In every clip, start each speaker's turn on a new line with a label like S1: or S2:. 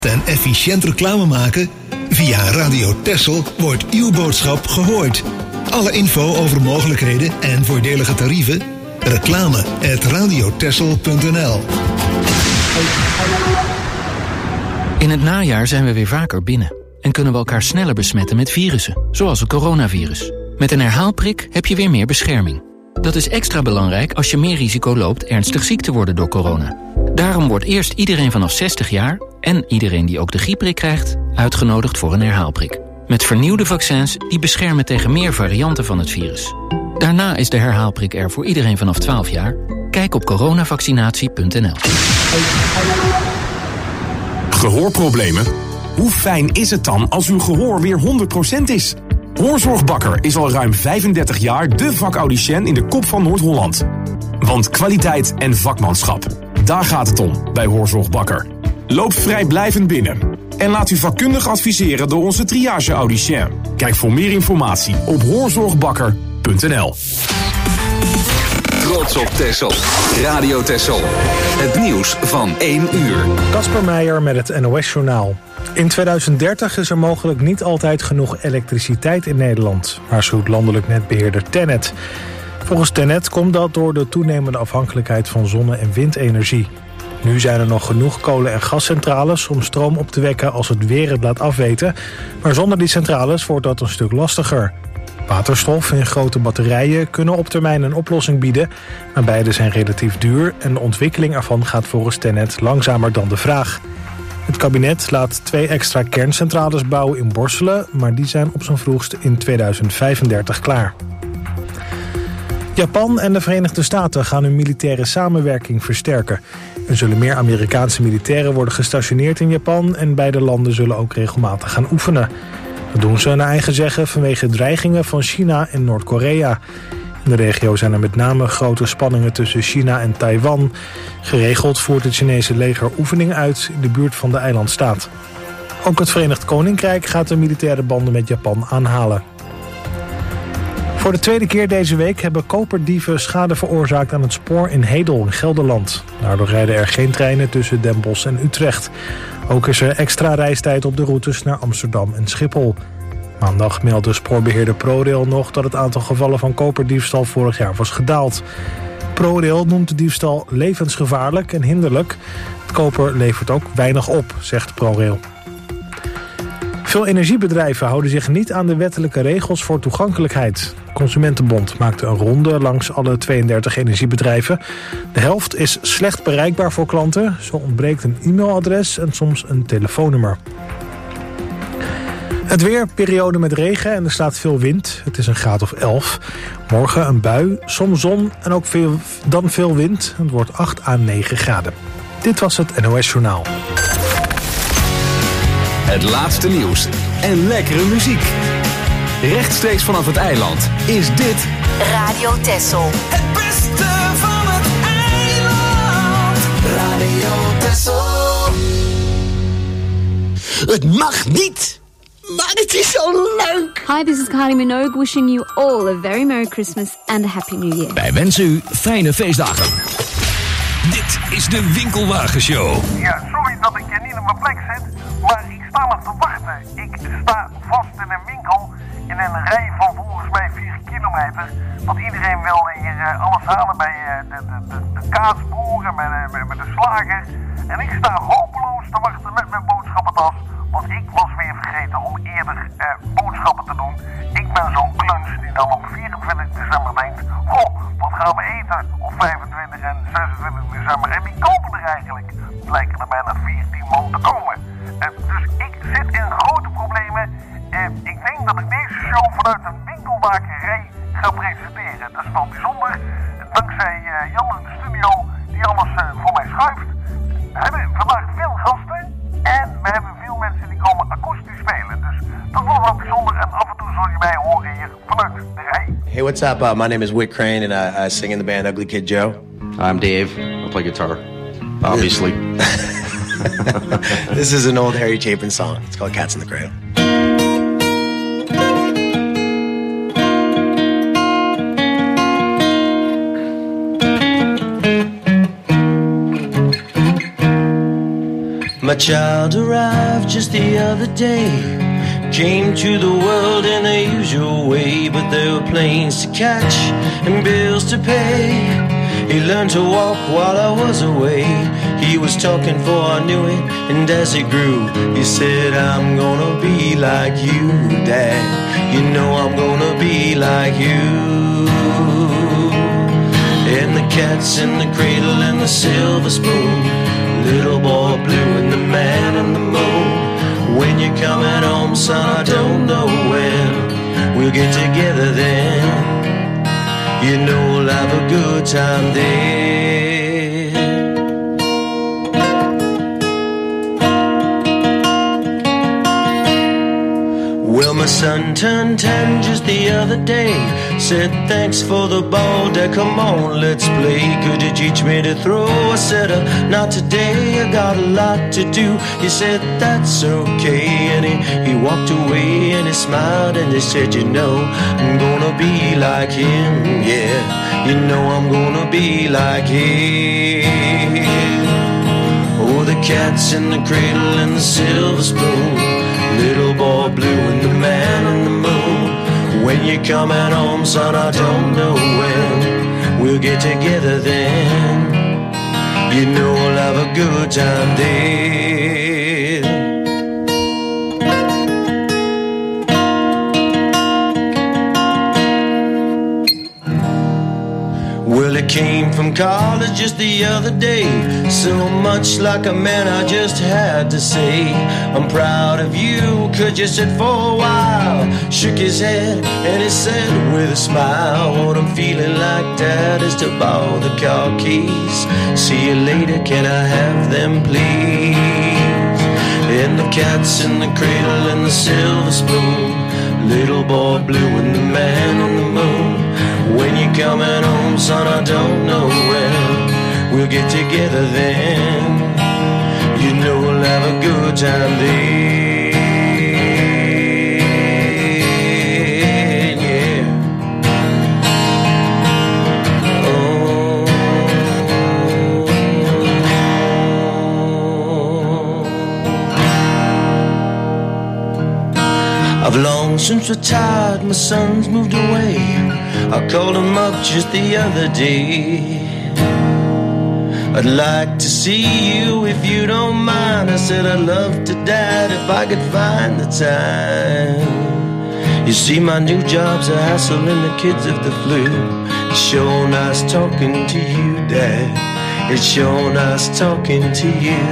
S1: En efficiënt reclame maken? Via Radio Texel wordt uw boodschap gehoord. Alle info over mogelijkheden en voordelige tarieven? reclame@radiotexel.nl.
S2: In het najaar zijn we weer vaker binnen en kunnen we elkaar sneller besmetten met virussen, zoals het coronavirus. Met een herhaalprik heb je weer meer bescherming. Dat is extra belangrijk als je meer risico loopt ernstig ziek te worden door corona. Daarom wordt eerst iedereen vanaf 60 jaar en iedereen die ook de griepprik krijgt uitgenodigd voor een herhaalprik. Met vernieuwde vaccins die beschermen tegen meer varianten van het virus. Daarna is de herhaalprik er voor iedereen vanaf 12 jaar. Kijk op coronavaccinatie.nl.
S3: Gehoorproblemen? Hoe fijn is het dan als uw gehoor weer 100% is? Hoorzorgbakker is al ruim 35 jaar de vakaudiënt in de kop van Noord-Holland. Want kwaliteit en vakmanschap, daar gaat het om bij Hoorzorgbakker. Loop vrijblijvend binnen en laat u vakkundig adviseren door onze triage-audicien. Kijk voor meer informatie op hoorzorgbakker.nl.
S4: Trots op Texel. Radio Texel. Het nieuws van 1 uur.
S5: Kasper Meijer met het NOS-journaal. In 2030 is er mogelijk niet altijd genoeg elektriciteit in Nederland, waarschuwt landelijk netbeheerder TenneT. Volgens TenneT komt dat door de toenemende afhankelijkheid van zonne- en windenergie. Nu zijn er nog genoeg kolen- en gascentrales om stroom op te wekken als het weer het laat afweten, maar zonder die centrales wordt dat een stuk lastiger. Waterstof en grote batterijen kunnen op termijn een oplossing bieden, maar beide zijn relatief duur en de ontwikkeling ervan gaat volgens TenneT langzamer dan de vraag. Het kabinet laat 2 extra kerncentrales bouwen in Borselen, maar die zijn op zijn vroegst in 2035 klaar. Japan en de Verenigde Staten gaan hun militaire samenwerking versterken. Er zullen meer Amerikaanse militairen worden gestationeerd in Japan en beide landen zullen ook regelmatig gaan oefenen. Dat doen ze naar eigen zeggen vanwege dreigingen van China en Noord-Korea. In de regio zijn er met name grote spanningen tussen China en Taiwan. Geregeld voert het Chinese leger oefeningen uit in de buurt van de eilandstaat. Ook het Verenigd Koninkrijk gaat de militaire banden met Japan aanhalen. Voor de tweede keer deze week hebben koperdieven schade veroorzaakt aan het spoor in Hedel in Gelderland. Daardoor rijden er geen treinen tussen Den Bosch en Utrecht. Ook is er extra reistijd op de routes naar Amsterdam en Schiphol. Maandag meldde spoorbeheerder ProRail nog dat het aantal gevallen van koperdiefstal vorig jaar was gedaald. ProRail noemt de diefstal levensgevaarlijk en hinderlijk. Het koper levert ook weinig op, zegt ProRail. Veel energiebedrijven houden zich niet aan de wettelijke regels voor toegankelijkheid. Consumentenbond maakte een ronde langs alle 32 energiebedrijven. De helft is slecht bereikbaar voor klanten. Zo ontbreekt een e-mailadres en soms een telefoonnummer. Het weer, periode met regen en er staat veel wind. Het is een graad of 11. Morgen een bui, soms zon en ook veel wind. Het wordt 8 à 9 graden. Dit was het NOS Journaal.
S4: Het laatste nieuws en lekkere muziek. Rechtstreeks vanaf het eiland is dit
S6: Radio Texel.
S7: Het beste van het eiland. Radio Texel.
S8: Het mag niet, maar het is zo leuk.
S9: Hi, this is Kylie Minogue wishing you all a very Merry Christmas and a Happy New Year.
S10: Wij wensen u fijne feestdagen. Dit is de Winkelwagenshow.
S11: Ja, sorry dat ik niet op mijn plek zit, maar ik sta nog te wachten. Ik sta vast in een winkel in een rij van volgens mij 4 kilometer. Want iedereen wilde hier alles halen bij de kaasboer en met de slager. En ik sta hopeloos te wachten met mijn boodschappentas. Want ik was weer vergeten om eerder boodschappen te doen. Ik ben zo'n kluns die dan op 24 december denkt... Goh, wat gaan we eten op 25 en 26 december? En wie kopen er eigenlijk? Blijken er bijna 14 man te komen. Dus ik zit in grote problemen. Ik denk dat ik deze show vanuit een winkelmakerij ga presenteren. Dat is wel bijzonder. Dankzij Jan in de studio die alles voor mij schuift. We hebben vandaag veel gasten. En we hebben veel mensen die komen akoestisch spelen. Dus dat wordt wel bijzonder. En af en toe zul je mij horen hier vanuit de rij.
S12: Hey, what's up? My name is Whit Crane and I sing in the band Ugly Kid Joe.
S13: I'm Dave. I play guitar. Obviously.
S12: This is an old Harry Chapin song. It's called Cats in the Cradle. My child arrived just the other day. Came to the world in the usual way, but there were planes to catch and bills to pay. He learned to walk while I was away. He was talking before I knew it, and as he grew, he said, I'm gonna be like you, Dad. You know I'm gonna be like you. And the cat's in the cradle and the silver spoon, little boy blue and the man in the moon. When you're coming home, son, I don't know when. We'll get together then. You know we'll have a good time there. Well, my son turned 10 just the other day. Said, thanks for the ball, Dad, come on, let's play. Could you teach me to throw? I said, not today, I got a lot to do. He said, that's okay. And he walked away and he smiled and he said, you know, I'm gonna be like him, yeah. You know I'm gonna be like him. Oh, the cat's in the cradle and the silver spoon, little boy blue and the man on the moon. When you're coming home, son, I don't know when. We'll get together then. You know we'll have a good time there. Well, it came from college just the other day. So much like a man, I just had to say, I'm proud of you, could you sit for a while? Shook his head and he said with a smile, what I'm feeling like, Dad, is to borrow the car keys. See you later, can I have them, please? And the cat's in the cradle and the silver spoon, little boy blue and the man on the moon. When you're coming home, son, I don't know when. We'll get together then. You know we'll have a good time then, yeah. Oh. I've long since retired, my son's moved away. I called him up just the other day. I'd like to see you if you don't mind. I said I'd love to, Dad, if I could find the time. You see, my new job's a hassle and the kids have the flu. It's sure nice talking to you, Dad. It's sure nice talking to you.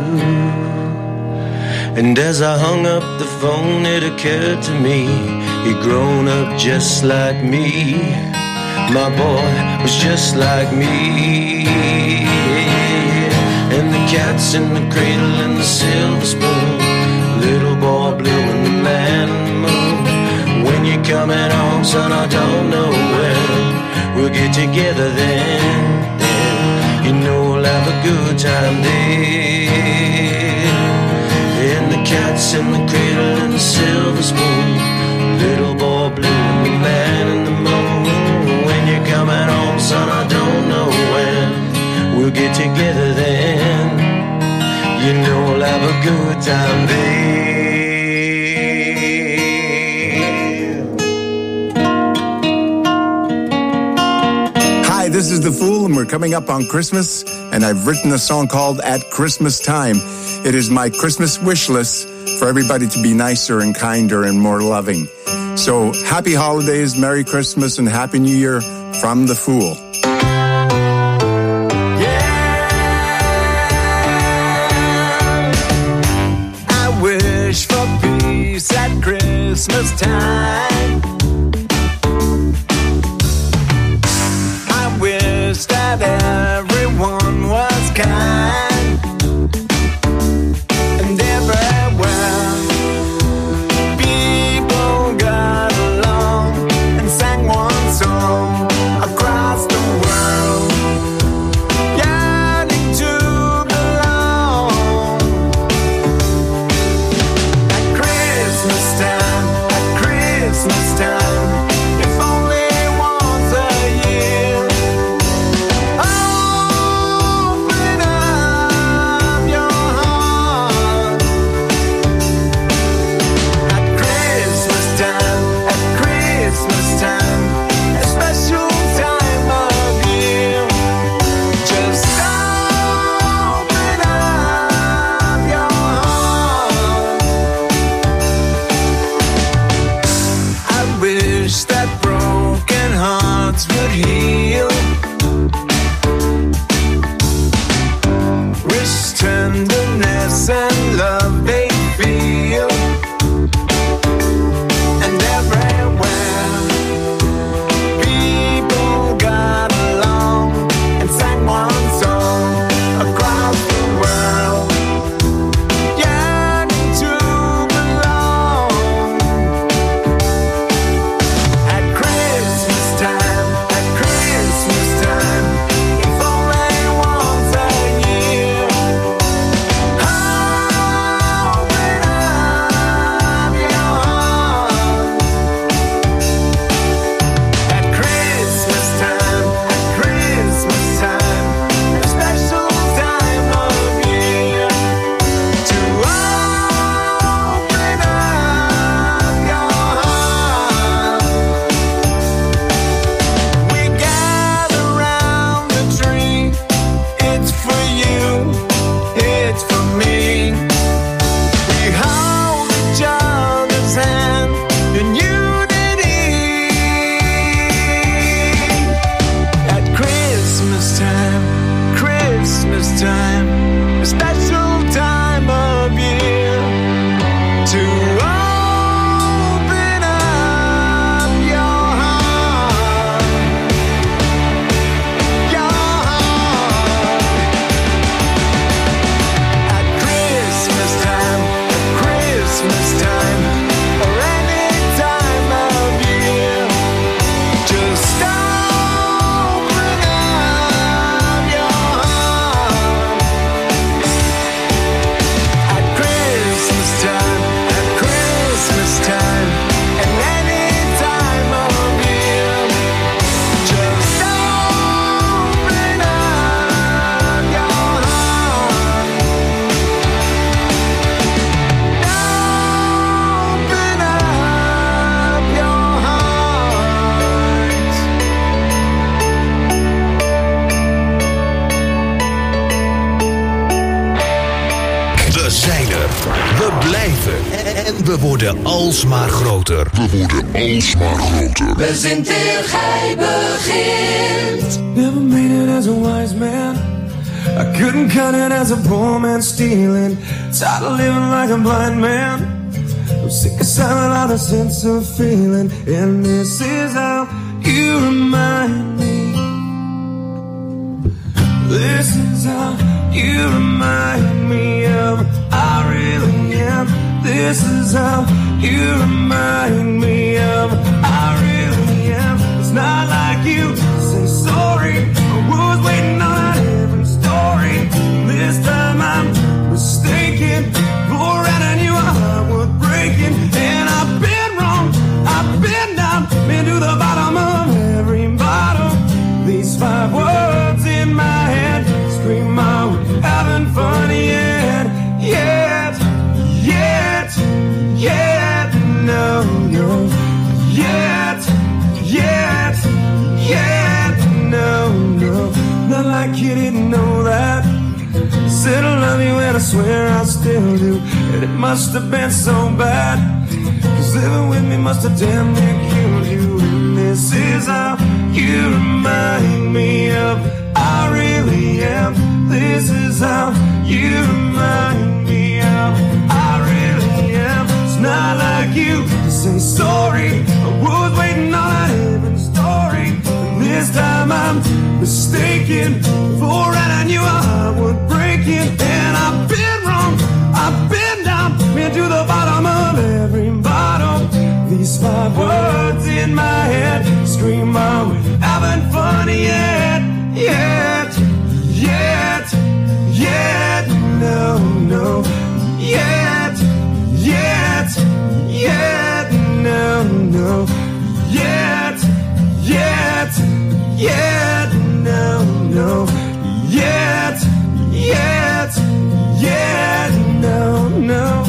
S12: And as I hung up the phone, it occurred to me, you'd grown up just like me. My boy was just like me. And the cat's in the cradle and the silver spoon, little boy blue and the man on the moon. When you're coming home, son, I don't know when. We'll get together then. You know we'll have a good time there. And the cat's in the cradle and the silver spoon, little boy blue and the man in the moon. When you're coming home, son, I don't know when. We'll get together then. You know we'll have a good time there.
S6: Hi, this is The Fool, and we're coming up on Christmas, and I've written a song called At Christmas Time. It is my Christmas wish list for everybody to be nicer and kinder and more loving. So, happy holidays, Merry Christmas, and Happy New Year from The Fool.
S7: I wish for peace at Christmas time. I wish that everyone was kind. And everywhere people got along and sang one song across the world, yearning to belong. At Christmas time, at Christmas
S1: blijven. En we worden alsmaar groter.
S7: We zijn eer gij begint.
S14: Never made it as a wise man. I couldn't cut it as a poor man stealing. Tired of living like a blind man. I'm sick aside without a sense of feeling. And this is how you remind me. This is how you remind me of I really am. This is how you remind me of I really am. It's not like you say sorry. I was waiting on every story. This time I'm mistaken. For right you I was breaking. And I've been wrong. I've been down. Been to the bottom of every bottle. These 5 words in my head scream out, having fun yet, yet, yet, yet, no, no, yet, yet, yet, no, no. Not like you didn't know that. Said I love you and I swear I still do. And it must have been so bad, 'cause living with me must have damn near killed you. And this is how you remind me of I really am. This is how you remind me of I really am. It's not like you to say sorry. I was waiting on a heaven story. And this time I'm mistaken. For I knew I would break it. And I've been wrong. I've been down. Been to the bottom of every bottle. These 5 words in my head scream out, having fun yet, yet, yet, yet, no, no, yet, yet, yet, no, no, yet, yet, yet, no, no, yet, yet, yet, no, no.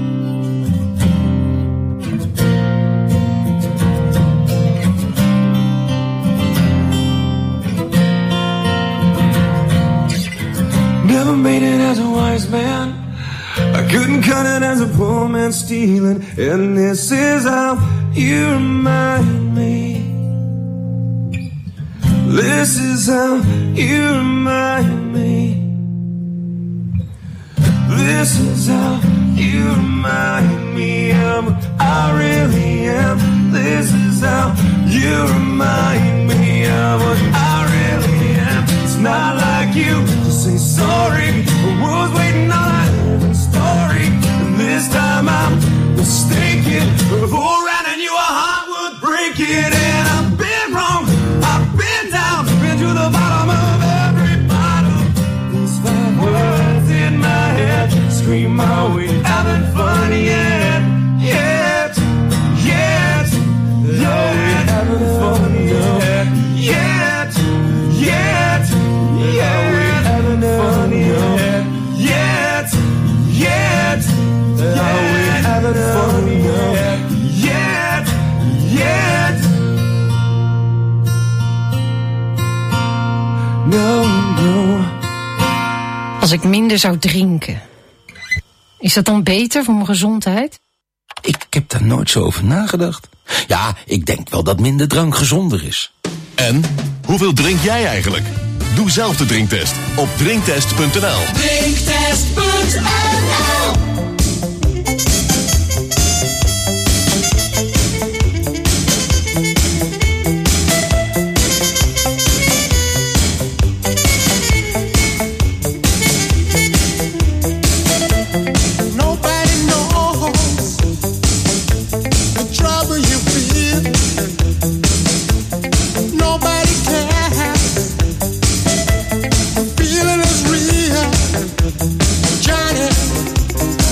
S14: Never made it as a wise man. I couldn't cut it as a poor man stealing. And this is how you remind me. This is how you remind me. This is how you remind me of I really am. This is how you remind me of what I really am. It's not like you to say sorry. I was waiting on a heaven story. And this time I'm mistaken. Before I knew a heart would break it. And I've been wrong. I've been down. Been to the bottom of every bottle. These 5 words in my head scream my way. Having fun yet, yet, yet, yet, having fun yet, yet, yet, yet, having fun yet, yet, yet, yet, having fun yet, yet, yet. No, no.
S15: Als ik minder zou drinken, is dat dan beter voor mijn gezondheid?
S16: Ik heb daar nooit zo over nagedacht. Ja, ik denk wel dat minder drank gezonder is.
S17: En? Hoeveel drink jij eigenlijk? Doe zelf de drinktest op drinktest.nl.
S7: Drinktest.nl.
S14: Feeling is real, Johnny.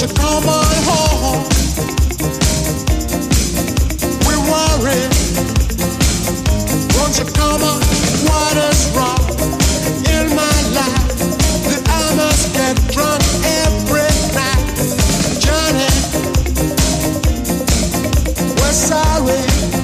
S7: you come on home? We're worried. Won't you come on? What is wrong in my life that I must get drunk every night? Johnny, we're sorry.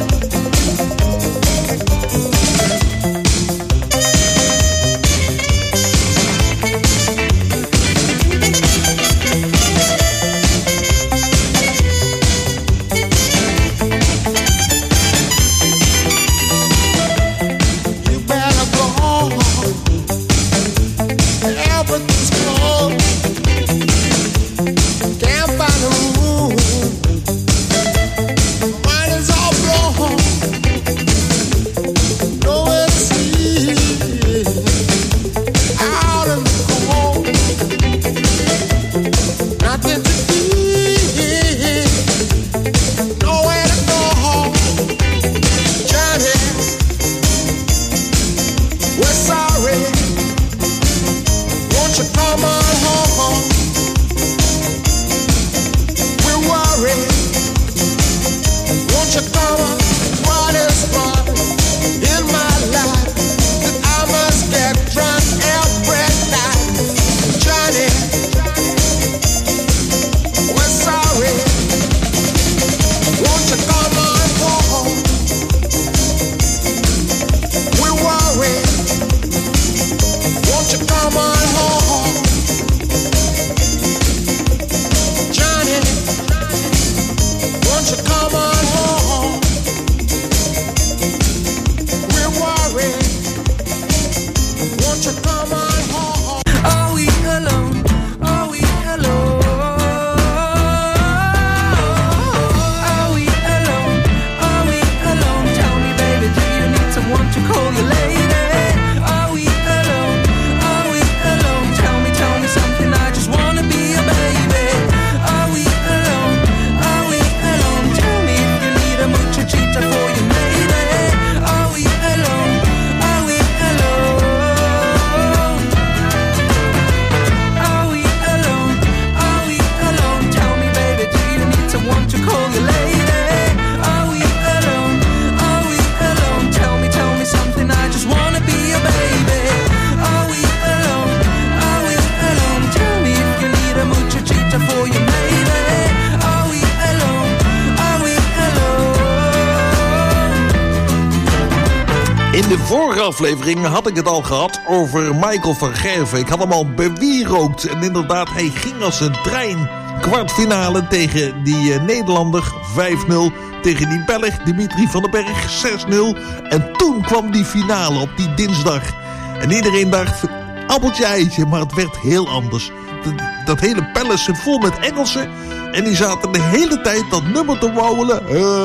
S18: In de vorige aflevering had ik het al gehad over Michael van Gerven. Ik had hem al bewierookt. En inderdaad, hij ging als een trein. Kwartfinale tegen die Nederlander 5-0. Tegen die Belg Dimitri van den Berg 6-0. En toen kwam die finale op die dinsdag. En iedereen dacht, appeltje eitje, maar het werd heel anders. Dat hele palace zit vol met Engelsen. En die zaten de hele tijd dat nummer te wauwelen.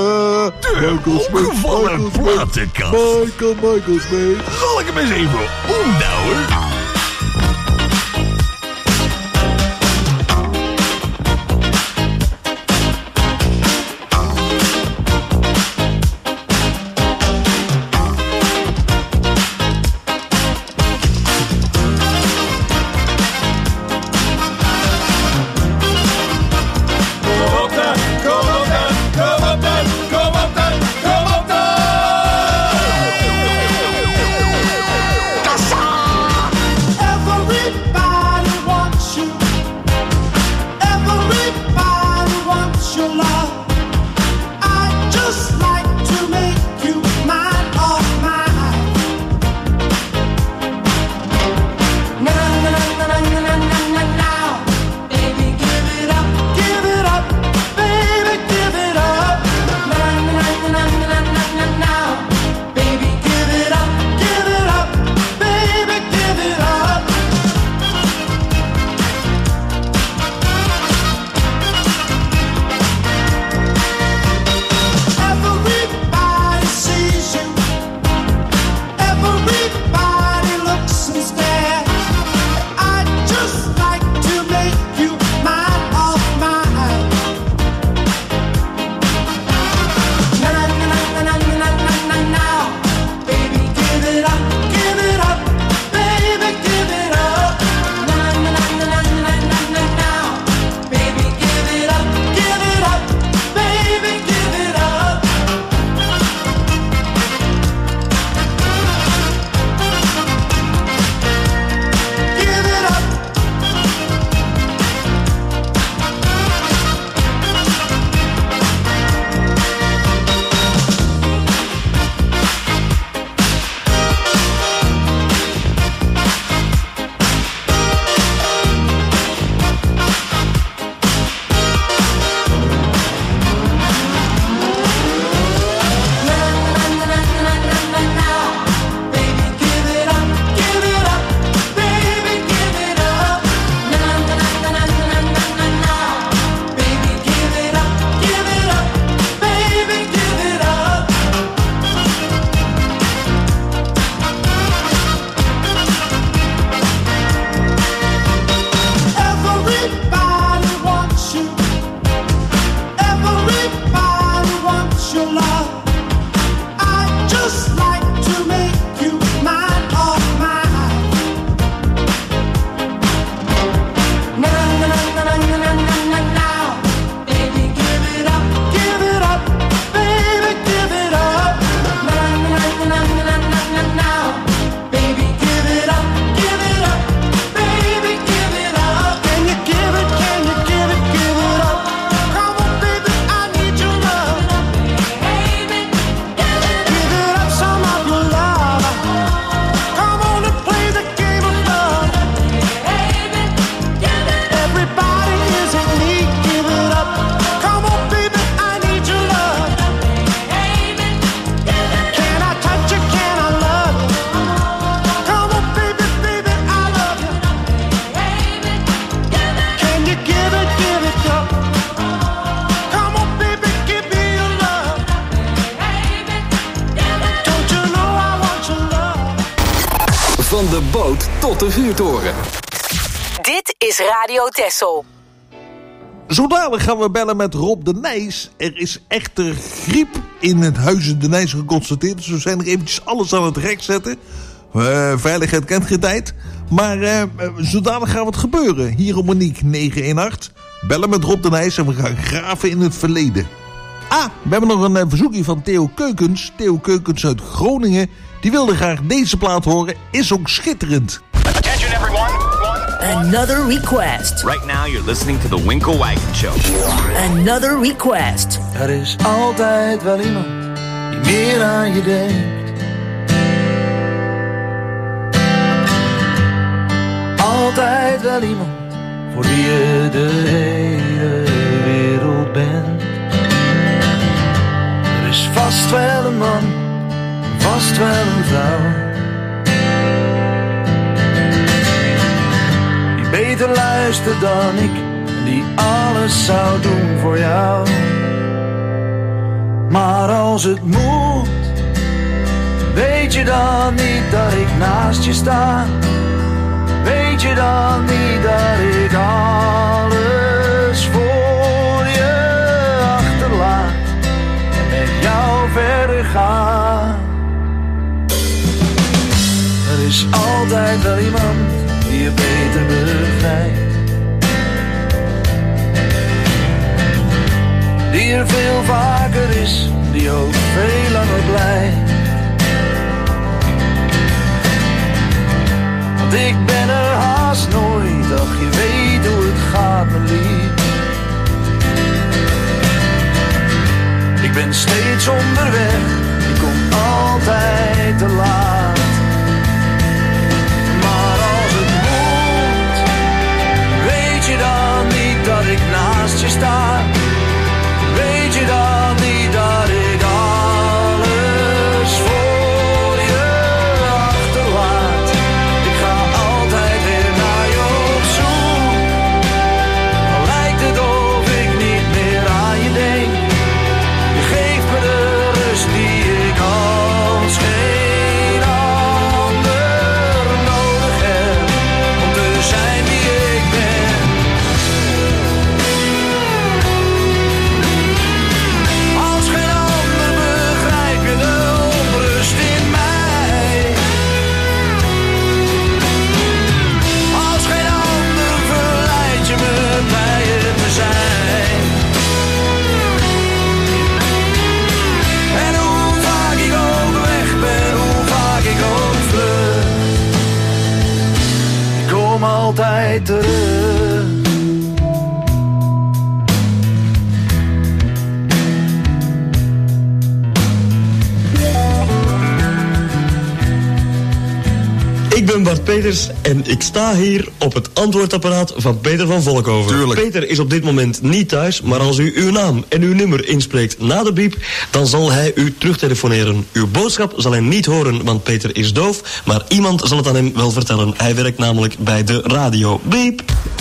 S10: Opgevallen platenkast.
S18: Michael Smith.
S10: Zal ik hem eens even omdouwen?
S4: Zandvoort tot de Vuurtoren.
S19: Dit is Radio Texel.
S18: Zo dadelijk gaan we bellen met Rob de Nijs. Er is echter griep in het Huizen de Nijs geconstateerd. Dus we zijn er eventjes alles aan het rek zetten. Veiligheid kent geen tijd. Maar zo dadelijk gaat het gebeuren. Hier op Monique 918. Bellen met Rob de Nijs en we gaan graven in het verleden. We hebben nog een verzoekje van Theo Keukens. Theo Keukens uit Groningen. Die wilde graag deze plaat horen. Is ook schitterend.
S20: Attention everyone. Another request.
S21: Right now you're listening to the Winkle Wagon Show.
S20: Another request.
S14: Er is altijd wel iemand die meer aan je denkt. Altijd wel iemand voor wie je de hele wereld bent. Er is vast wel een man, vast wel een vrouw, die beter luistert dan ik, die alles zou doen voor jou. Maar als het moet, weet je dan niet dat ik naast je sta? Weet je dan niet dat ik alles voor je achterlaat en met jou verder ga? Er is altijd wel iemand die je beter begrijpt, die er veel vaker is, die ook veel langer blijft. Want ik ben er haast nooit, ach je weet hoe het gaat mijn lief. Ik ben steeds onderweg, ik kom altijd te laat. Maar als het moet, weet je dan niet dat ik naast je sta? Weet je dan niet dat ik alles voor je achterlaat? Ik ga altijd weer naar je op zoek, al lijkt het of ik niet meer aan je denk. Je geeft me de rust die ik als geen ander nodig heb, om te zijn wie ik ben. Als geen ander begrijp je de onrust in mij. Als geen ander verleid je me bij je te zijn. En hoe vaak ik ook weg ben, hoe vaak ik ook vlug, ik kom altijd terug.
S22: Ik ben Bart Peters en ik sta hier op het antwoordapparaat van Peter van Volkhoven.
S17: Tuurlijk.
S22: Peter is op dit moment niet thuis, maar als u uw naam en uw nummer inspreekt na de biep, dan zal hij u terugtelefoneren. Uw boodschap zal hij niet horen, want Peter is doof, maar iemand zal het aan hem wel vertellen. Hij werkt namelijk bij de radio. Biep!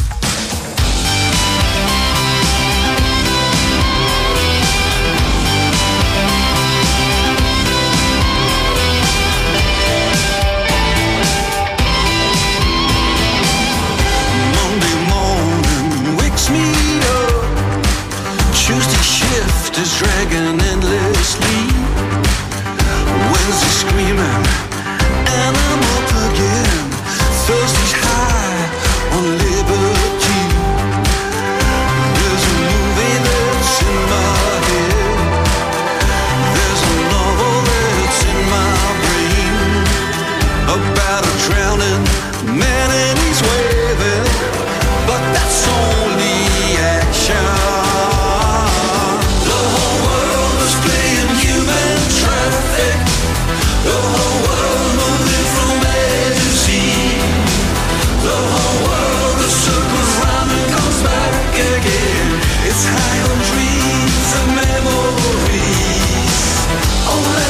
S14: Monday morning wakes me up. Tuesday shift is dragging endlessly. Wednesday screaming and I'm up again. Thursday's high on liberty. There's a movie that's in my head. There's a novel that's in my brain about a drowning man and he's waving, but that's only action. The whole world is playing human traffic. The whole world moving from A to Z. The whole world is circles round and comes back again. It's high on dreams and memories. Only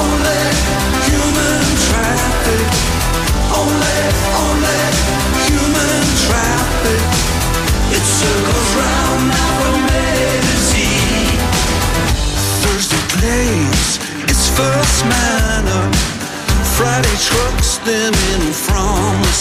S14: human traffic. Only human traffic. It circles round now from A to Z. Thursday plays its first manner. Friday trucks them in from the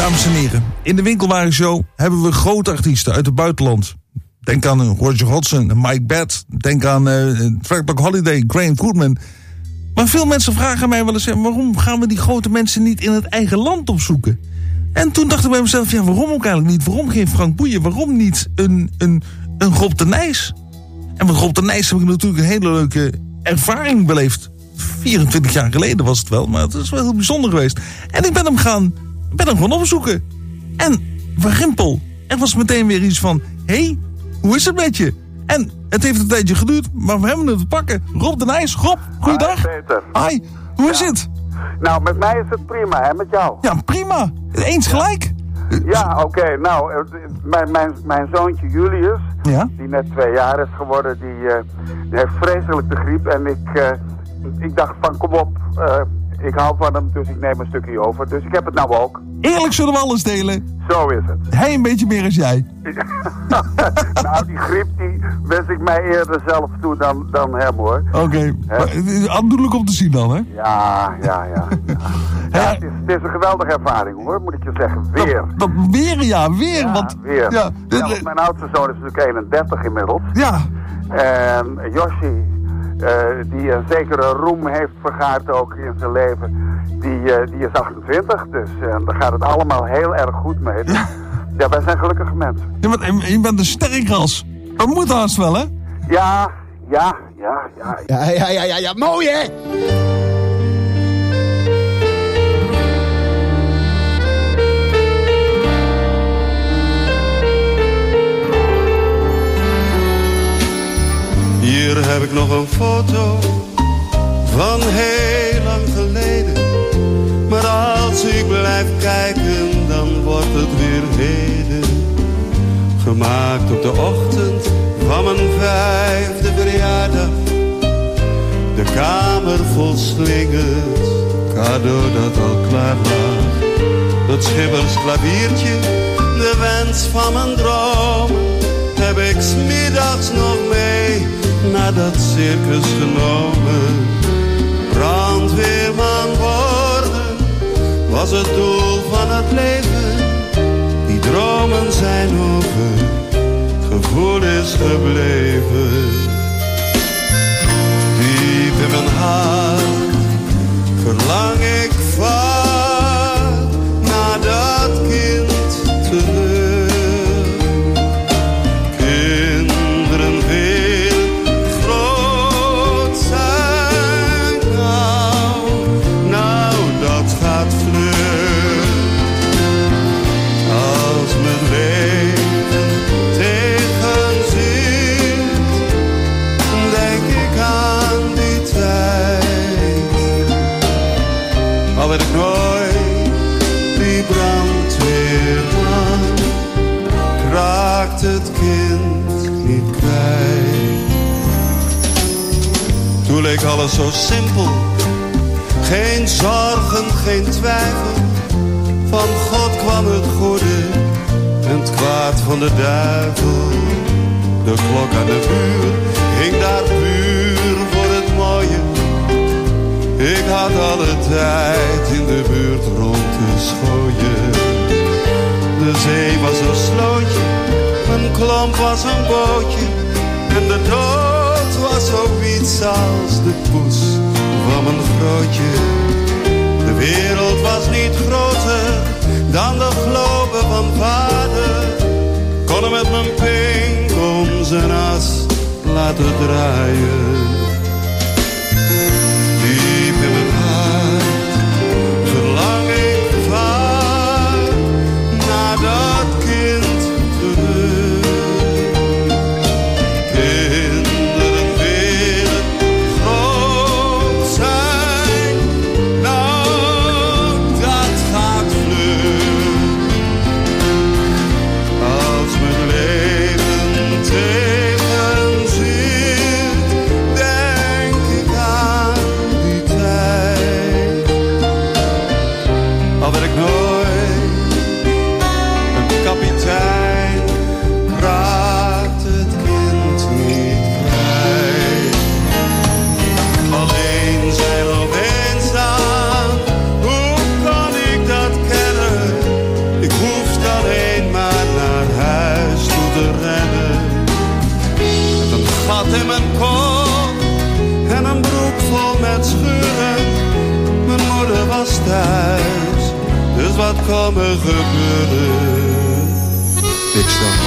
S18: Dames en heren, in de Winkelwagenshow hebben we grote artiesten uit het buitenland. Denk aan Roger Hodgson, Mike Batt. Denk aan Track Holiday, Graham Goodman. Maar veel mensen vragen mij wel eens, waarom gaan we die grote mensen niet in het eigen land opzoeken? En toen dacht ik bij mezelf, ja, waarom ook eigenlijk niet? Waarom geen Frank Boeien? Waarom niet een Rob de Nijs? En met Rob de Nijs heb ik natuurlijk een hele leuke ervaring beleefd. 24 jaar geleden was het wel, maar het is wel heel bijzonder geweest. En ik ben hem gaan opzoeken. En Rimpel, er was meteen weer iets van, hé, hoe is het met je? En het heeft een tijdje geduurd, maar we hebben het te pakken. Rob de Nijs, Rob, goeiedag.
S2: Hi, Peter.
S18: Hi, hoe is het?
S2: Nou, met mij is het prima, hè, met jou?
S18: Ja, prima. Eens gelijk.
S2: Ja, oké. Nou, mijn zoontje Julius, die net 2 jaar is geworden, die heeft vreselijk de griep. En ik dacht van, kom op, ik hou van hem, dus ik neem een stukje over. Dus ik heb het nou ook.
S18: Eerlijk zullen we alles delen.
S2: Zo is het.
S18: Hij een beetje meer als jij.
S2: Nou, die griep, die wens ik mij eerder zelf toe dan hem, hoor.
S18: Oké. Aandoenlijk om te zien dan, hè?
S2: Ja. Het is een geweldige ervaring, hoor, moet ik je zeggen. Weer.
S18: Weer.
S2: Ja,
S18: want,
S2: weer. Ja, want mijn oudste zoon is natuurlijk 31 inmiddels.
S18: Ja.
S2: En Yoshi, die een zekere roem heeft vergaard ook in zijn leven, die is 28. Dus daar gaat het allemaal heel erg goed mee. Dus, ja, wij zijn gelukkige mensen.
S18: Je bent een sterkras. Dat moet haast wel, hè?
S2: Ja.
S8: Ja, mooi hè?
S3: Hier heb ik nog een foto van heel lang geleden. Maar als ik blijf kijken, dan wordt het weer heden. Gemaakt op de ochtend van mijn 5e verjaardag. De kamer vol slingers, cadeau dat al klaar lag. Dat Schippers klaviertje, de wens van mijn droom, heb ik 's middags nog mee naar dat circus genomen. Brandweerman worden was het doel van het leven. Die dromen zijn over, gevoel is gebleven. Diep in mijn hart verlang ik vaak naar dat kind terug. Kinderen willen groot zijn, nou dat gaat vlug. Als mijn leven tegenzit, denk ik aan die tijd. Al werd ik nooit die brandweerman, raakt het kind niet kwijt. Toen leek alles zo simpel, geen zorgen, geen twijfel. Van God kwam het goede en het kwaad van de duivel. De klok aan de muur hing daar puur voor het mooie. Ik had alle tijd in de buurt rond te schooien. De zee was een slootje, een klomp was een bootje. En de dood was zoiets als de poes van mijn grootje. De wereld was niet groter dan de globe van vader. Kon hem met mijn pink om zijn as laten draaien. Diep in mijn hart verlang ik vaak naar dat kind terug. Kinderen willen groot zijn, nou dat gaat vlug. Als mijn leven tegenzit, kan me gebeuren. Niks dan.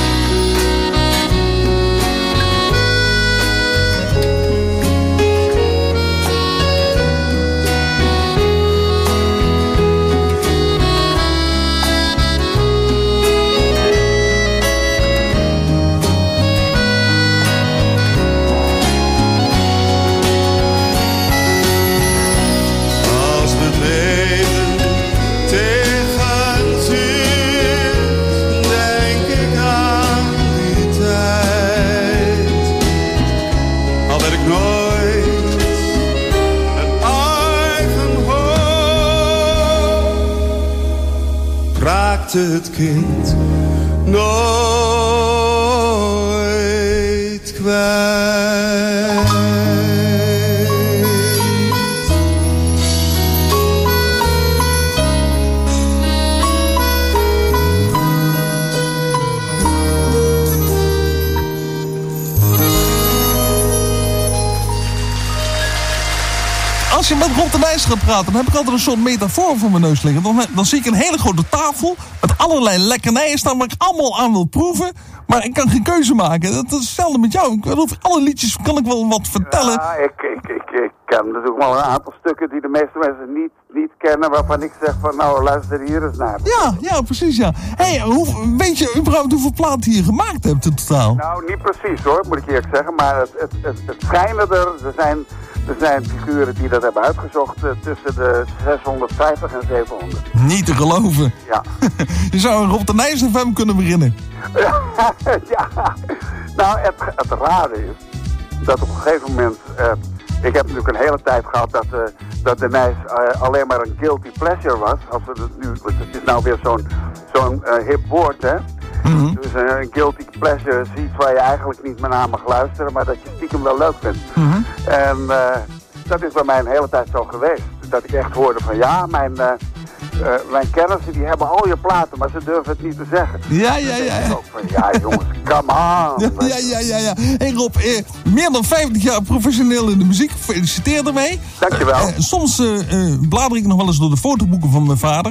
S3: Het kind nooit kwijt.
S5: Als je met Rob de Nijs gaat praten, dan heb ik altijd een soort metafoor voor mijn neus liggen. Dan zie ik een hele grote tafel met allerlei lekkernijen staan waar ik allemaal aan wil proeven. Maar ik kan geen keuze maken. Dat is hetzelfde met jou. Ik weet niet of alle liedjes kan ik wel wat vertellen.
S2: Ja, ik ken natuurlijk wel een aantal stukken die de meeste mensen niet kennen. Waarvan ik zeg van nou luister hier eens naar.
S5: Ja, precies ja. Hey, weet je überhaupt hoeveel platen je gemaakt hebt in totaal?
S2: Nou, niet precies hoor, moet ik eerlijk zeggen. Maar het schijnen er zijn figuren die dat hebben uitgezocht tussen de 650 en 700.
S5: Niet te geloven.
S2: Ja.
S5: Je zou een Rob de Nijs FM kunnen beginnen.
S2: Ja. Nou, het rare is dat op een gegeven moment... ik heb natuurlijk een hele tijd gehad dat de Nijs alleen maar een guilty pleasure was. Het is nou weer zo'n hip woord, hè. Mm-hmm. Dus een guilty pleasure is iets waar je eigenlijk niet meer naar mag luisteren, maar dat je stiekem wel leuk vindt. Mm-hmm. En dat is bij mij een hele tijd zo geweest. Dat ik echt hoorde van ja, mijn kennissen die hebben al je platen, maar ze durven het niet te zeggen.
S5: Ja.
S2: Ook van, ja jongens, come on.
S5: Ja. Hey Rob, meer dan 50 jaar professioneel in de muziek. Gefeliciteerd ermee.
S2: Dankjewel.
S5: Soms blader ik nog wel eens door de fotoboeken van mijn vader.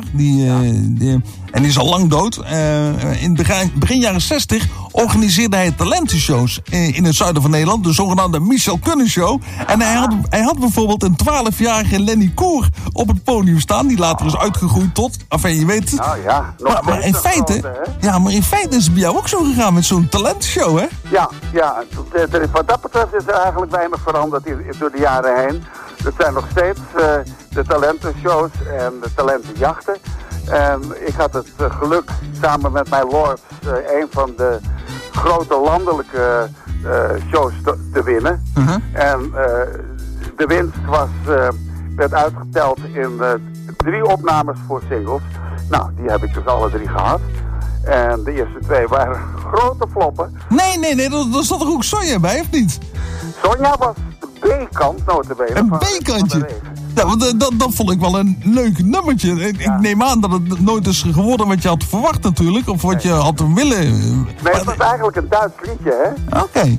S5: En die is al lang dood. In begin jaren 60 organiseerde hij talentenshows in het zuiden van Nederland. De zogenaamde Michel Kunnen Show. En hij had bijvoorbeeld een 12-jarige Lenny Koer op het podium staan. Die later is uitgegroeid tot... Enfin, je weet...
S2: Nou ja,
S5: maar in feite is het bij jou ook zo gegaan met zo'n talentenshow, hè?
S2: Ja. Wat dat betreft is er eigenlijk weinig veranderd door de jaren heen. Het zijn nog steeds de talentenshows en de talentenjachten. En ik had het geluk samen met mijn lords een van de grote landelijke shows te winnen. Uh-huh. En de winst werd uitgeteld in 3 opnames voor singles. Nou, die heb ik dus alle 3 gehad. En de eerste 2 waren grote floppen.
S5: Nee, daar zat er ook Sonja bij, of niet?
S2: Sonja was de B-kant, notabene.
S5: Een B-kantje? Ja, want dat vond ik wel een leuk nummertje. Ik neem aan dat het nooit is geworden wat je had verwacht natuurlijk. Of wat je had willen.
S2: Nee, het was eigenlijk een Duits liedje, hè?
S5: Oké.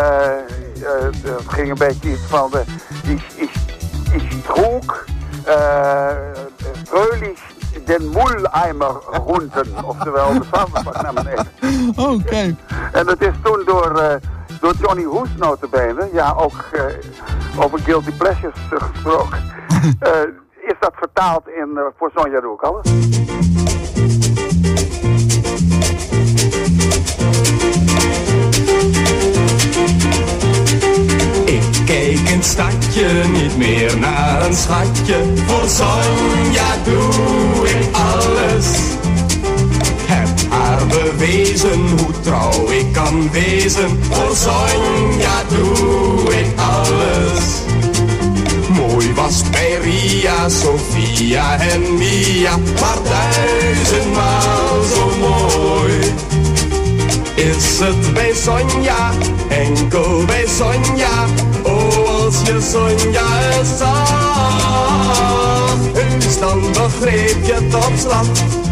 S2: Het ging een beetje iets van... Ich trug fröhlich den Mülleimer runten. Oftewel de vuilnisbak naar beneden.
S5: Oké.
S2: En dat is toen door Johnny Hoes notabene, ja ook over Guilty Pleasures gesproken, is dat vertaald voor Sonja doe ik alles.
S14: Ik kijk in het stadje niet meer naar een schatje, voor Sonja doe ik alles. Heb haar bewezen hoe trouw ik kan wezen, voor Sonja doe ik alles. Mooi was bij Ria, Sofia en Mia, maar 1000-maal zo mooi. Is het bij Sonja, enkel bij Sonja, oh als je Sonja eens zag, heus dan begreep je het op slag.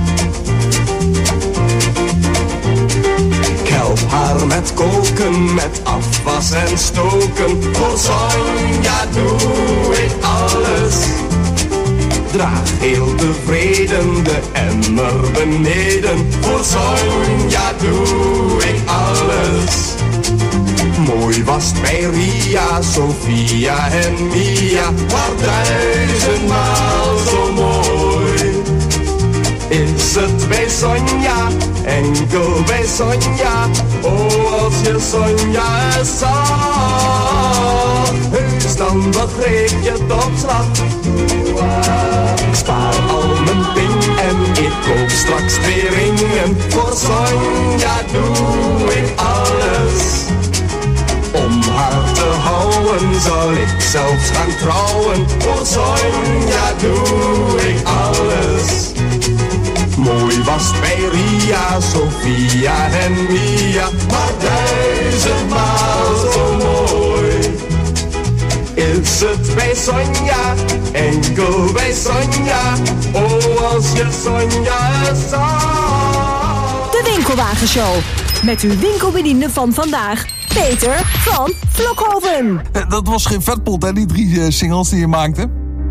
S14: Ik help haar met koken, met afwas en stoken, voor Sonja doe ik alles.
S7: draag heel tevreden de emmer beneden. Voor Sonja doe ik alles. Mooi was het bij Ria, Sofia en Mia, maar 1000-maal zo mooi. Is het bij Sonja, enkel bij Sonja, oh als je Sonja zag, heus dan begreep je het op slag. Ik spaar al mijn ping en ik koop straks 2 ringen, voor Sonja doe ik alles. Om haar te houden zal ik zelfs gaan trouwen, voor Sonja doe ik alles. Mooi was het bij Ria, Sofia en Mia, maar 1000-maal zo mooi. Is het bij Sonja, enkel bij Sonja, oh als je Sonja zag.
S20: De Winkelwagenshow, met uw winkelbediende van vandaag, Peter van Vlokhoven.
S5: Dat was geen vetpot, hè, die 3 singles die je maakte?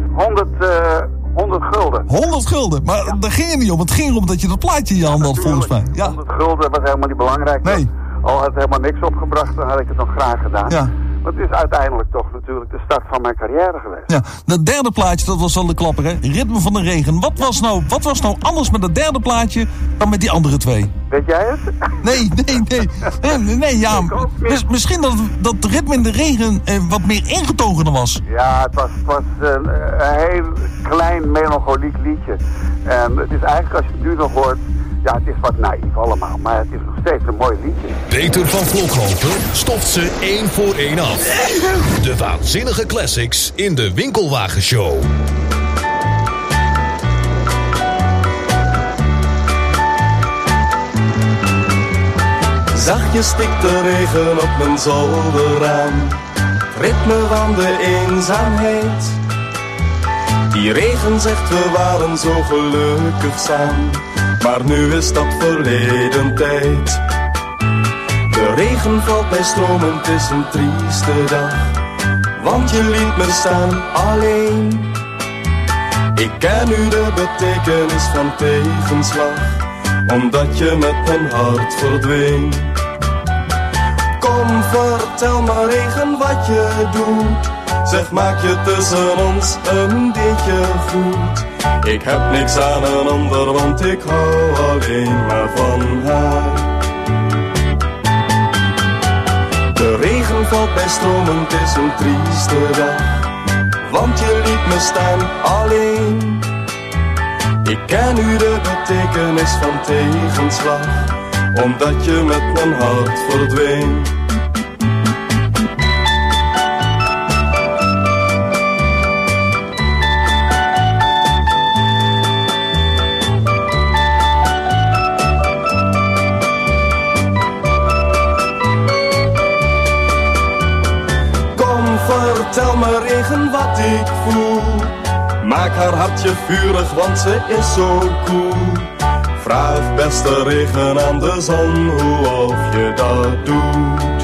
S2: 100 gulden.
S5: 100 gulden? Maar ja, daar ging het niet om. Het ging erom dat je dat plaatje in je hand had, volgens mij. Ja.
S2: 100 gulden was helemaal niet belangrijk.
S5: Nee.
S2: Al had het helemaal niks opgebracht, dan had ik het nog graag gedaan. Ja. Want het is uiteindelijk toch natuurlijk de start van mijn carrière geweest.
S5: Ja, dat derde plaatje, dat was al de klapper, hè? Ritme van de regen. Wat was nou anders met dat derde plaatje dan met die andere 2?
S2: Weet jij het?
S5: Nee, ja. Misschien dat ritme in de regen wat meer ingetogener was.
S2: Ja, het was een heel klein melancholiek liedje. En het is eigenlijk, als je het nu nog hoort, ja, het is wat naïef allemaal, maar het is nog steeds een mooi liedje.
S10: Peter van Vlokhoven stoft ze 1 voor 1 af. De waanzinnige classics in de Winkelwagenshow.
S7: Zachtjes stikt de regen op mijn zolderraam, het ritme van de eenzaamheid. Die regen zegt we waren zo gelukkig samen, maar nu is dat verleden tijd. De regen valt bij stromen, het is een trieste dag, want je liet me staan alleen. Ik ken nu de betekenis van tegenslag, omdat je met mijn hart verdween. Kom, vertel me regen wat je doet, zeg maak je tussen ons een beetje goed. Ik heb niks aan een ander, want ik hou alleen maar van haar. De regen valt bij stromen, het is een trieste dag, want je liet me staan alleen. Ik ken nu de betekenis van tegenslag, omdat je met mijn hart verdween. Vertel me regen wat ik voel, maak haar hartje vurig want ze is zo cool. Vraag beste regen aan de zon hoe of je dat doet.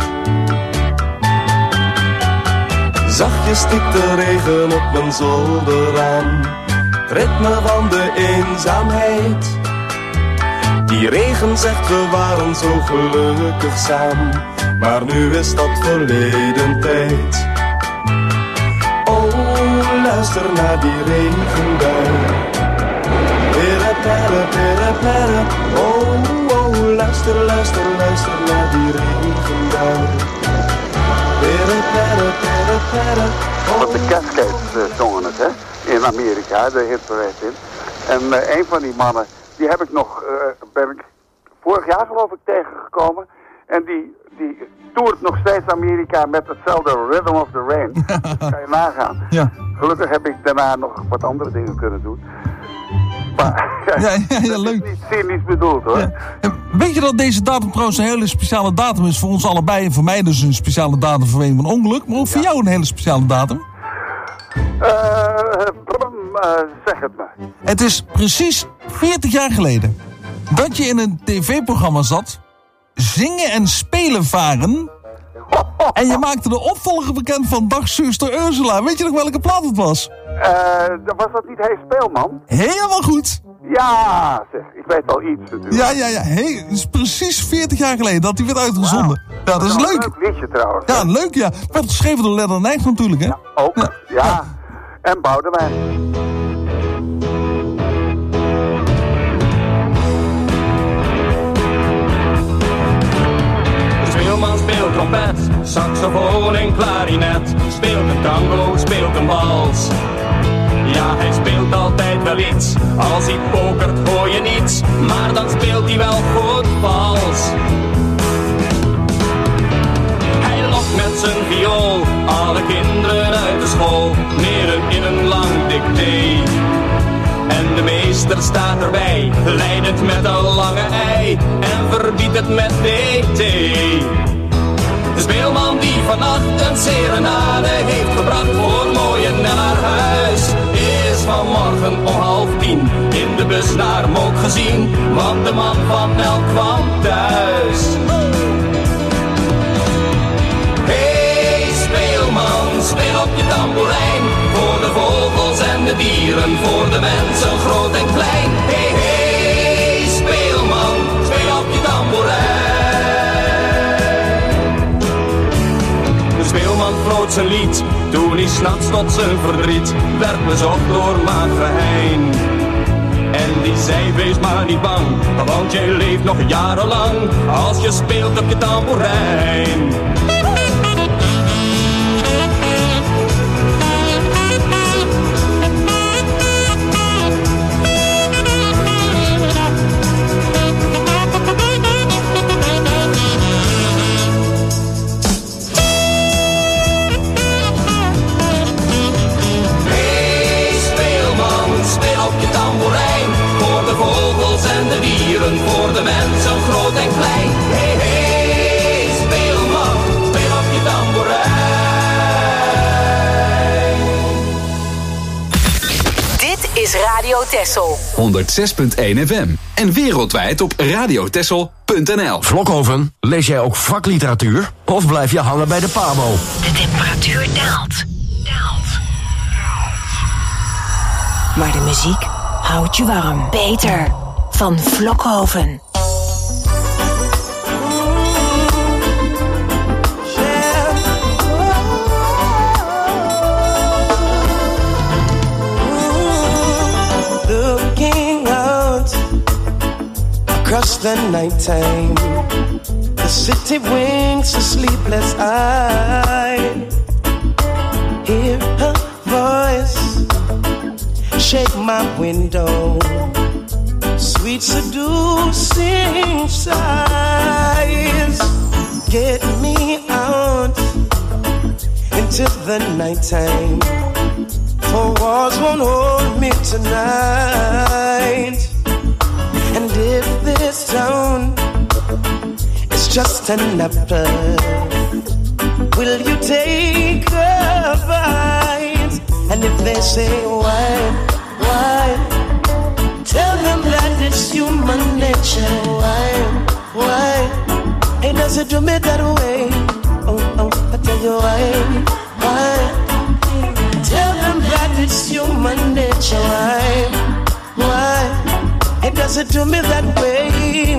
S7: Zachtjes stikt de regen op mijn zolderraam, het ritme van de eenzaamheid. Die regen zegt we waren zo gelukkig samen, maar nu is dat verleden tijd. Luister naar die regenbui. Pere, pere, pere, pere. Oh, luister, luister, luister naar die regenbui. Pere, pere, pere, pere.
S2: Wat de Cascades zongen het, hè? In Amerika, de hit verweest in. En een van die mannen, die heb ik nog, ben ik vorig jaar geloof ik tegengekomen. En die toert nog steeds Amerika met hetzelfde Rhythm of the Rain. Dat kan je nagaan.
S5: Ja.
S2: Gelukkig heb ik daarna nog wat andere dingen kunnen doen. Maar
S5: ja, leuk.
S2: Is niet cynisch bedoeld hoor.
S5: Ja. Weet je dat deze datum trouwens een hele speciale datum is voor ons allebei en voor mij dus een speciale datum vanwege mijn ongeluk, maar ook voor jou een hele speciale datum?
S2: Zeg het maar.
S5: Het is precies 40 jaar geleden dat je in een tv-programma zat, Zingen en Spelen Varen. En je maakte de opvolger bekend van Dag Zuster Ursula. Weet je nog welke plaat het was?
S2: Was dat niet Hey Speelman?
S5: Helemaal goed.
S2: Ja, zeg, ik weet wel iets natuurlijk.
S5: Ja. Hey, het is precies 40 jaar geleden dat hij werd uitgezonden. Wow. Ja, dat is leuk.
S2: Een leuk liedje trouwens.
S5: Ja, leuk, ja. Het werd geschreven door Ledder Nijs natuurlijk, hè?
S2: Ja, ook, ja. En Boudewijn.
S9: De speelman speelt trompet, saxofoon en klarinet. Speelt een tango, speelt een wals. Ja, hij speelt altijd wel iets. Als hij pokert hoor je niets, maar dan speelt hij wel goed vals. Hij lokt met zijn viool alle kinderen uit de school, leren in een lang dicté. En de meester staat erbij, leidend met een lange ei en verbiedt het met DT. De speelman die vannacht een serenade heeft gebracht voor mooie Nel naar huis, is vanmorgen om 9:30 in de bus naar Mook gezien, want de man van Nel kwam thuis. Hey speelman, speel op je tamboerijn, voor de vogels en de dieren, voor de mensen groot en klein. Hey, hey speelman, speel op je tamboerijn. De speelman floot zijn lied, toen hij 's nachts tot zijn verdriet werd bezocht door magere Hein. En die zei, wees maar niet bang, want je leeft nog jarenlang als je speelt op je tamboerijn. Voor de mensen groot en klein. Hey, hey, speelman, speel op je tamboerijn.
S19: Dit is Radio Texel.
S4: 106.1 FM. En wereldwijd op radiotexel.nl.
S11: Vlokhoven, lees jij ook vakliteratuur? Of blijf je hangen bij de PABO?
S20: De temperatuur daalt. Maar de muziek houdt je warm. Peter van Vlokhoven.
S23: Looking out across the nighttime, the city winks a sleepless eye. Hear her voice shake my window, sweet seducing sighs. Get me out into the nighttime, for walls won't hold me tonight. And if this town is just an apple, will you take a bite? And if they say why, tell them that it's human nature. Why? Hey, does it do me that way? Oh, I tell you why? Tell them that it's human nature. Why? Hey, does it do me that way?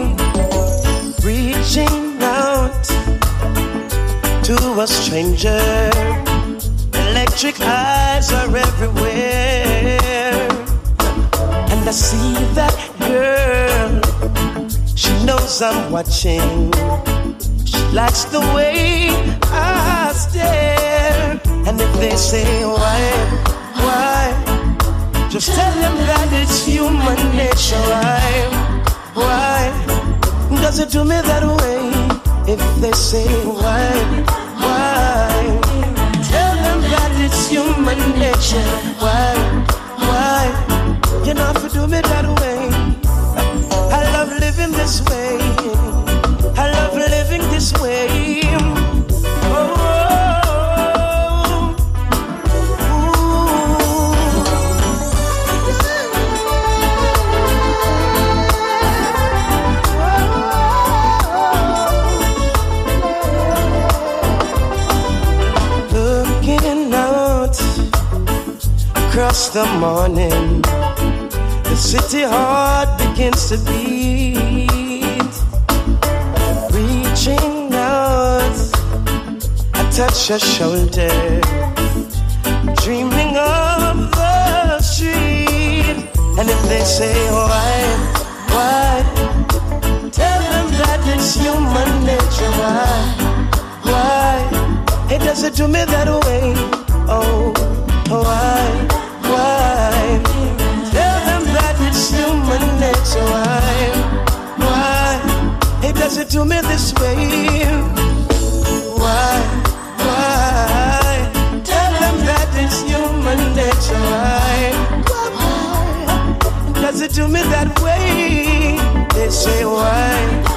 S23: Reaching out to a stranger, electric eyes are everywhere. And I see that girl, she knows I'm watching. She likes the way I stare. And if they say why, just tell them that it's human nature. Why does it do me that way? If they say why, tell them that it's human nature. Why? You know if you do me that way. I love living this way. I love living this way. Across comes the morning, the city heart begins to beat. Reaching out, I touch your shoulder, dreaming of the street. And if they say why, tell them that it's human nature. Why, it doesn't do me that way. Oh, why, tell them that it's human nature. Why, it doesn't do me this way. Why, tell them that it's human nature. Why, does it do me that way? They say why,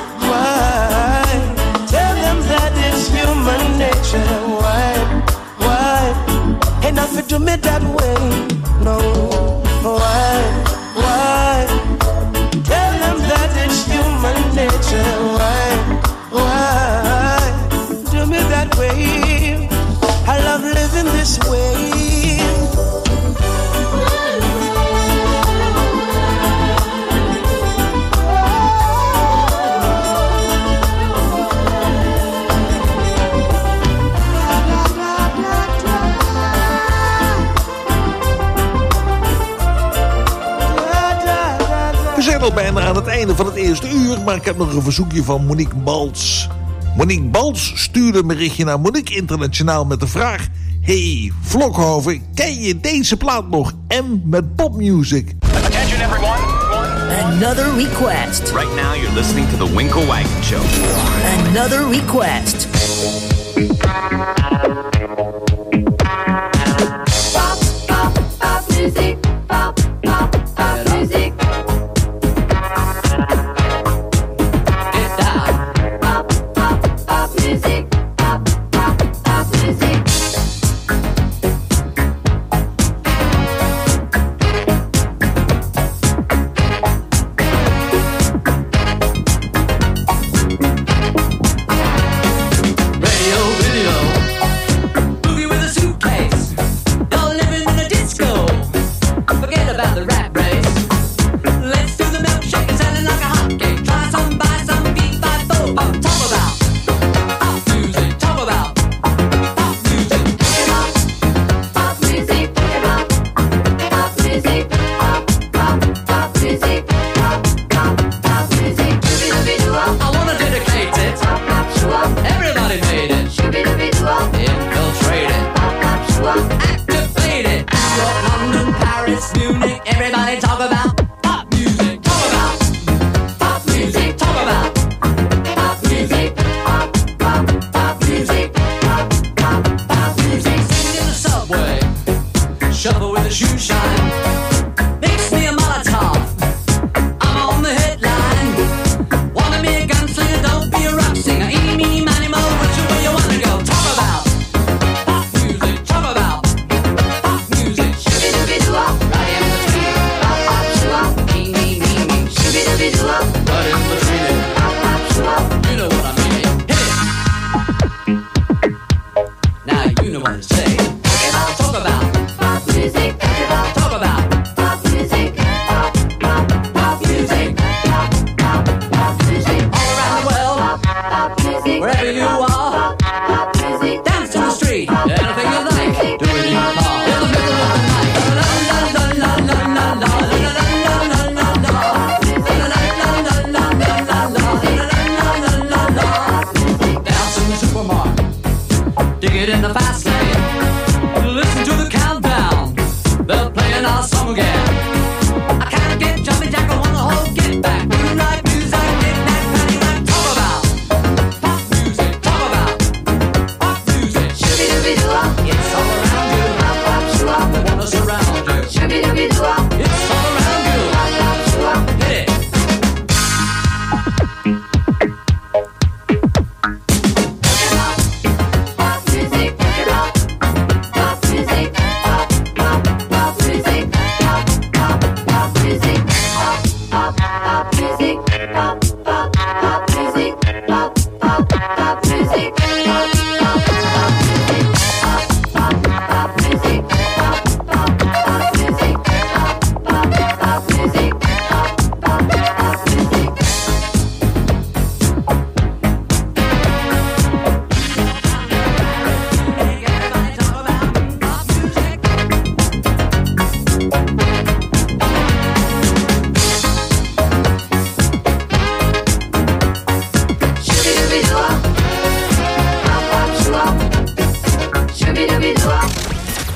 S23: tell them that it's human nature. Why, ain't nothing do me that way. No, why, tell them that it's human nature. Why, do me that way. I love living this way.
S18: We zijn al bijna aan het einde van het eerste uur, maar ik heb nog een verzoekje van Monique Balz. Monique Balz stuurde een berichtje naar Monique Internationaal met de vraag: hey, Vlokhoven, ken je deze plaat nog? M met popmusic.
S21: Attention everyone.
S20: Another request.
S21: Right now you're listening to the Winkle Wagon Show.
S20: Another request.
S6: Pop, pop, pop music. Pop, pop, pop music. Music, pop, pop, pop music.
S14: Radio, video.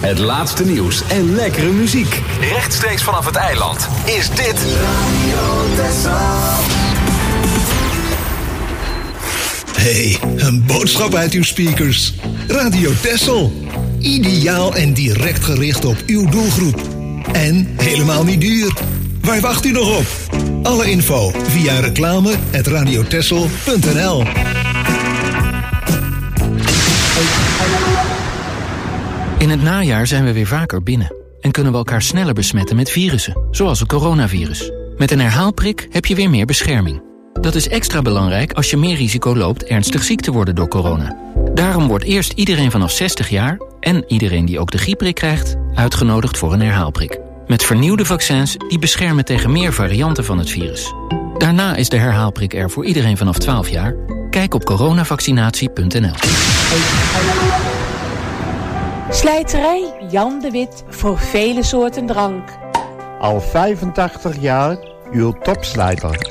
S4: Het laatste nieuws en lekkere muziek. Rechtstreeks vanaf het eiland is dit Radio Texel.
S1: Hey, een boodschap uit uw speakers. Radio Texel. Ideaal en direct gericht op uw doelgroep. En helemaal niet duur. Waar wacht u nog op? Alle info via reclame@radiotexel.nl.
S12: In het najaar zijn we weer vaker binnen en kunnen we elkaar sneller besmetten met virussen, zoals het coronavirus. Met een herhaalprik heb je weer meer bescherming. Dat is extra belangrijk als je meer risico loopt ernstig ziek te worden door corona. Daarom wordt eerst iedereen vanaf 60 jaar en iedereen die ook de griepprik krijgt uitgenodigd voor een herhaalprik. Met vernieuwde vaccins die beschermen tegen meer varianten van het virus. Daarna is de herhaalprik er voor iedereen vanaf 12 jaar. Kijk op coronavaccinatie.nl.
S13: Slijterij Jan de Wit voor vele soorten drank.
S24: Al 85 jaar uw topslijter.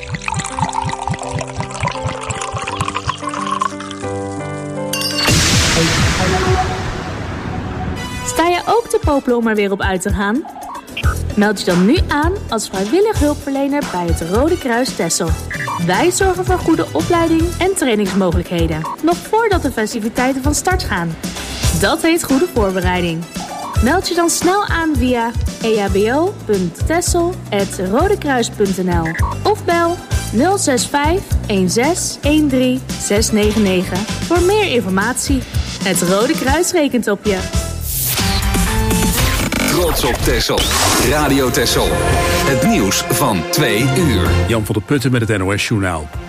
S25: Sta je ook te popelen om er weer op uit te gaan? Meld je dan nu aan als vrijwillig hulpverlener bij het Rode Kruis Texel. Wij zorgen voor goede opleiding en trainingsmogelijkheden, nog voordat de festiviteiten van start gaan. Dat heet goede voorbereiding. Meld je dan snel aan via ehbo.texel@rodekruis.nl of bel 065 16 13 699 voor meer informatie. Het Rode Kruis rekent op je.
S4: Trots op Texel. Radio Texel. Het nieuws van 2 uur.
S26: Jan van der Putten met het NOS Journaal.